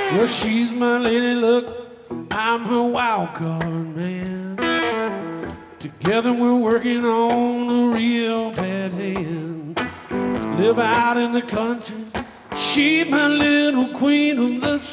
Well, she's my lady luck, I'm her wild card man. Together we're working on a real bad hand. Live out in the country, she's my little queen of the